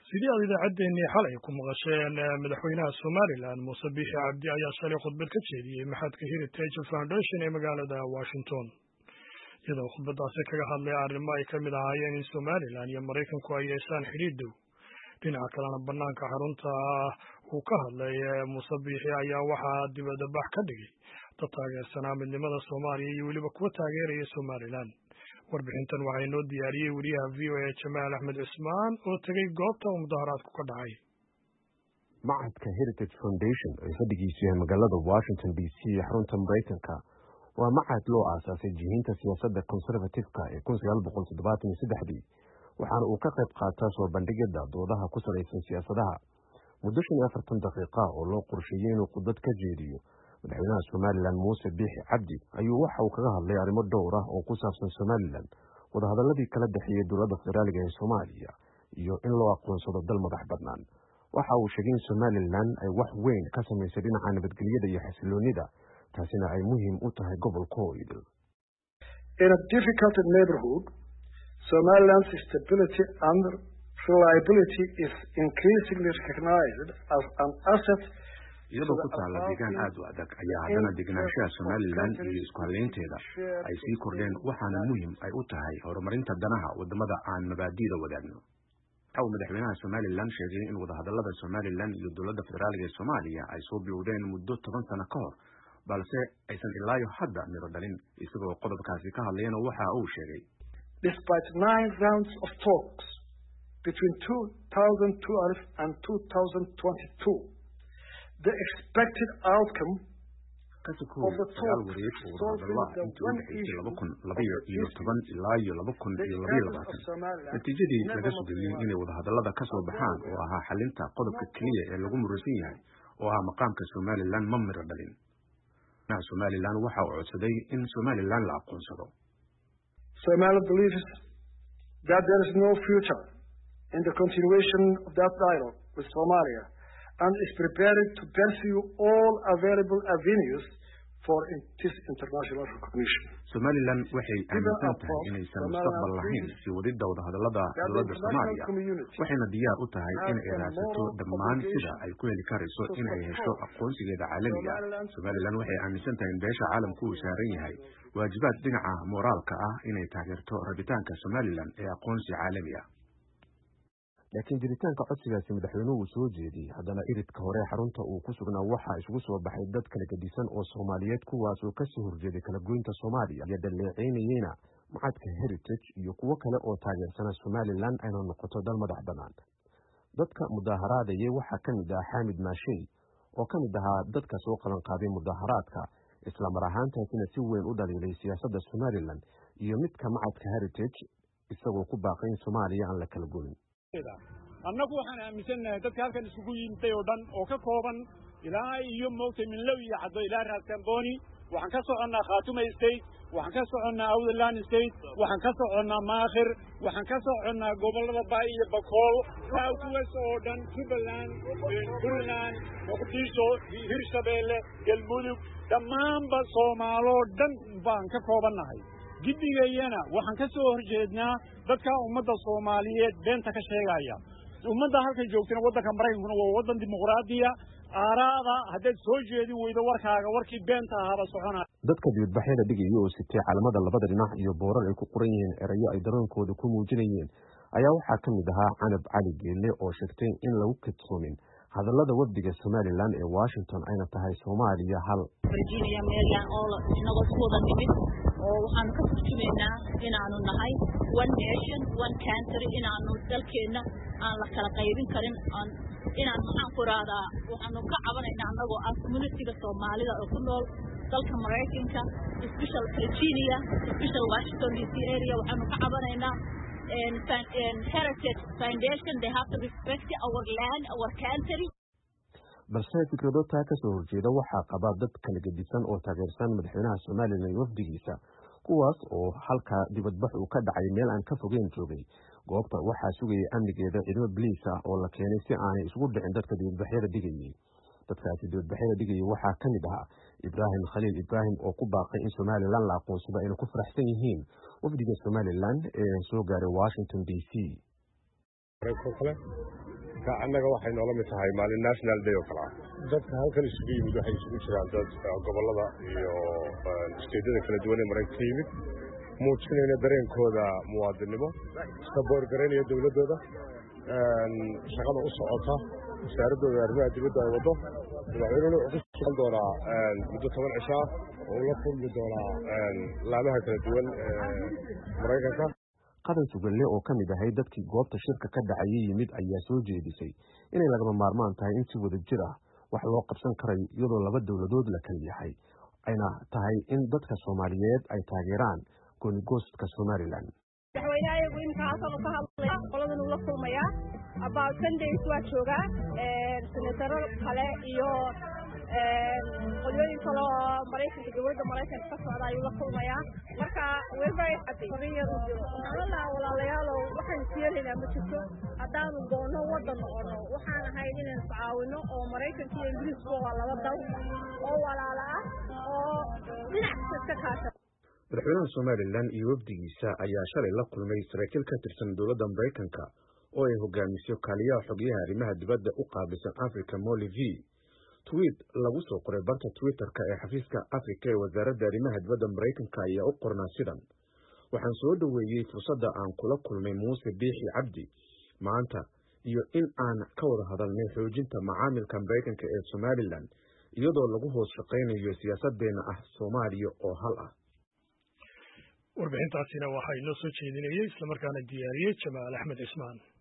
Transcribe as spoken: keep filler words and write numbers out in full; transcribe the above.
sidii aad idaacaddeenii xalay ku maqasheen madaxweynaha Somaliland Muuse Biixi Cabdi ayaa shalay khudbad ka jeediyey maxadka Heritage Foundation ee magaalada Washington iyadoo khudbadaasi kaga hadlay arrimo ay ka mid ahaayeen in Somaliland iyo Mareykanku ay yeeshaan xiriir dhow dhinaca kalena banaanka xarunta uu ka hadlay Muuse Biixi ayaa waxaa dibadda bax ka dhigay dad taageersanaa midnimada Soomaaliya iyo weliba kuwa taageeraya Somaliland warbixintan waxaa inoo diyaariyey wariyaha V O A Jamaal Axmed Cismaan oo tegay goobta uu mudaharaadku ka dhacay. Macadka Heritage Foundation ee fadhigiisu yahay magaalada Washington D C ee xarunta Mareykanka waa macad loo aasaasay jihaynta siyaasadda conservative-ka ee kun sagaal boqol toddobaatan iyo saddex waxaana uu ka qayb qaataa soo bandhigida doodaha ku salaysan siyaasadaha. Muddo shan iyo afartan daqiiqo oo loo qorsheeyay inuu khudbad ka jeediyo madaxweynaha Somaliland Muuse Biixi Cabdi ayuu waxa uu kaga hadlay arrimo dhowr ah oo ku saabsan Somaliland, wadahadaladii kala dhexeeyay dowladda federaaliga ee Soomaaliya iyo in loo aqoonsado dal madax bannaan. Waxa uu sheegay in Somaliland ay wax weyn ka samaysay dhinaca nabadgelyada iyo xasiloonida, taasina ay muhiim u tahay gobolka oo idil. In a difficult neighborhood, Somaliland's stability and reliability is increasingly recognized as an asset. iyadoo ku taala deegaan aad u adag ayaa haddana degenaanshaha Somaliland iyo isku halaynteeda ay sii kordheen waxaana muhiim ay u tahay horumarinta danaha wadamada aan mabaadi'da wadaagno. Waxa uu madaxweynaha Somaliland sheegay in wadahadalada Somaliland iyo dowladda federaalka ee Soomaaliya ay soo bilowdeen muddo toban sano ka hor balse aysan ilaa iyo hadda miro dhalin. Isagoo qodobkaasi ka hadlayna waxa uu sheegay Despite nine rounds of talks between two thousand twelve and two thousand twenty-two, the expected outcome of the talks natiijadii laga sugayay inay wadahadalada ka soo baxaan oo ahaa xalinta qodobka keliya ee lagu murusan yahay oo ah maqaamka Somaliland ma miro dhalin. Somaliland waxa uu codsaday in Somaliland la aqoonsado. Somaliland believes that there is no future in the continuation of that dialogue with Somalia and is prepared to pursue all available avenues for this international recognition. Somaliland waxay aaminsan tahay inaysan mustaqbal lahayn si wadida wadahadalada dowladda Soomaaliya waxayna diyaar u tahay in ay raadsato dhammaan sida ay ku heli karayso in ay hesho aqoonsigeeda caalamiga. Somaliland waxay aaminsan tahay in beesha caalamku uu saaran yahay waajibaad dhinaca moraalka ah inay taageerto rabitaanka Somaliland ee aqoonsi caalami ah. laakiin jiritaanka codsigaasi madaxweynuhu uu soo jeediyay haddana iridka hore xarunta uu ku sugnaa waxa isugu soo baxay dad kala gedisan oo Soomaaliyeed kuwaas oo ka soo horjeeday kala goynta Soomaaliya iyo dhaleeceynayna macadka Heritage iyo kuwo kale oo taageersana Somaliland ay noqoto dal madax bannaan. dadka mudaharaadayay waxa ka mid ah Xamid Maashay oo ka mid ahaa dadka soo qaban qaaday mudaharaadka isla mar ahaantaasina si weyn u dhaliilay siyaasadda Somaliland iyo midka macadka Heritage isagoo ku baaqay in Soomaaliya aan la kala goyn. annagu waxaan aaminsanahay dadka halkan isugu yimid oo dhan oo ka kooban ilaa iyo moogtay min law iyo caddo ilaa raas Kamboni waxaan ka soconaa Khartoum State waxaan ka soconaa Awdland State waxaan ka soconaa Maakhir waxaan ka soconaa gobolada Bay iyo Bakool waa kuwaas oo dhan Jubaland Puntland Muqdisho Hirshabeelle Galmudug dhammaanba Soomaalo dhan baan ka koobanahay. gidigayana waxaan ka soo horjeednaa dadka ummadda Soomaaliyeed beenta ka sheegaya. ummadda halkan joogtana waddanka Mareykanka waa waddan dimuqraadiya aaraada haddaad soo jeedin weydo warkaaga warkii beenta ahaaba soconaa. dadka dibadbaxyada dhigaya oo sitay calaamada labada dhinac iyo boorar ay ku qoran yihiin erayo ay dareenkooda ku muujinayeen ayaa waxaa ka mid ahaa Canab Cali Geelle oo sheegtay in lagu kadsoomin hadallada wafdiga Somaliland ee Washington ayna tahay Soomaaliya hal. Virginia, Maryland, all inaga soo nimid oo waxaan ka furjumeynaa inaanu nahay one nation one country inaanu dalkeena aan la kala qaybin karin aan inaan maxaan ku raadaa waxaanu ka cabanaynaa anagoo ah community-ga Soomaalida oo ku nool dalka Mareykanka special Virginia special Washington D C area waxaanu ka cabanaynaa and and Heritage Foundation they have to respect our land our country. balse fikrado taa ka soo horjeeda waxaa qaba dad kala gedisan oo taageersan madaxweynaha Somaliland iyo wafdigiisa kuwaas oo halka dibadbax uu ka dhacay meel aan ka fogeyn joogay. goobta waxaa sugayay amnigeeda ciidamo biliis ah oo la keenay si aanay isugu dhicin dadka dibadbaxyada dhigayay. dadkaasi dibadbaxyada dhigayay waxaa ka mid ahaa Ibrahim Khalil Ibrahim oo ku baaqay in Somaliland la aqoonsado inay ku faraxsan yihiin wafdiga Somaliland ee soo gaaray Washington D C. marka annaga waxay noola mid tahay maalin national day oo kale ah dadka halkan isugu yimid waxay isugu jiraan dad gobollada iyo isteedyada kala duwan ee maraykanka ka yimid muujinayna dareenkooda muwaadinimo saboorgaraynaya dowladdooda shaqada u socota wasaaradooda arrimaha dibadda ay waddo madaxweynuhuna wuxuu ku sugan doonaa muddo toban cisho ah oo ula kulmi doonaa laamaha kala duwan ee maraykanka qadan sugalle oo ka mid ahay dadkii goobta shirka ka dhacayay yimid ayaa soo jeedisay inay lagama maarmaan tahay in si wada jir ah wax loo qabsan karayo iyadoo laba dowladood la kala yahay ayna tahay in dadka Soomaaliyeed ay taageeraan goonigoostka Somaliland. madaxweynaha imka halkan ka hadlaya qoladan uu la kulmaya about ten days waa jooga ee senataro kale iyo ee qolooyin kale oo Mareykanka dowladda Mareykanka ka socda ayuu la kulmaya marka way very happy qoriyadu wala walaalayaal waxaan fiirinaa ma jirto hadaan doono wadan oo waxaan ahay inaan taawino oo Mareykanka iyo Ingiriiska waa laba dal oo walaala ah oo dhinac kasta ka kaashan madaxweynaha Somaliland iyo wafdigiisa ayaa shalay la kulmay saraakiil ka tirsan dowladda Mareykanka oo ay hogaamiso kaaliyaha xogyaha arrimaha dibadda u qaabilsan Africa Molly V. tweet lagu soo qoray barta Twitter-ka ee xafiiska Afrika ee wasaaradda arrimaha dibadda Mareykanka ayaa u qornaa sidan: waxaan soo dhaweeyay fursadda aan kula kulmay Muuse Biixi Cabdi maanta iyo in aan ka wada hadalnay xoojinta macaamilka Mareykanka ee Somaliland iyadoo lagu hoos shaqaynayo siyaasaddeena ah Soomaaliya oo hal ah. warbixintaasina waxaa inoo soo jeedinayay isla markaana diyaariyey Jamaal Axmed Ismaan.